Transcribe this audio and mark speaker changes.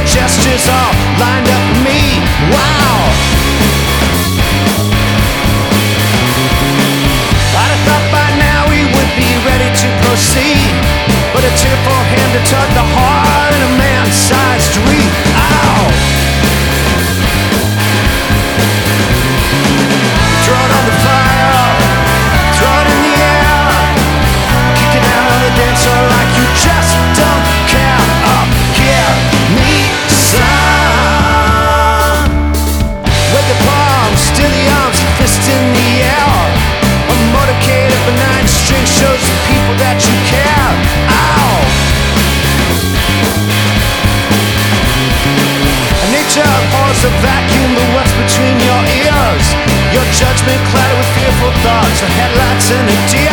Speaker 1: gestures all lined up for me. Wow. I'd have thought by now we would be ready to proceed, but a tearful hand to tug the heart in a man-sized reed. Ow! Throw it on the fire, throw it in the air, kick it out on the dance floor like you just don't care. Oh, hear me, son. With the palms, still the arms, fist in the air. A motorcade of a 9-string shows the people that you care. Ow! Nature abhors the vacuum that what's between your ears. Your judgment clouded with fearful thoughts, the headlights and a deer.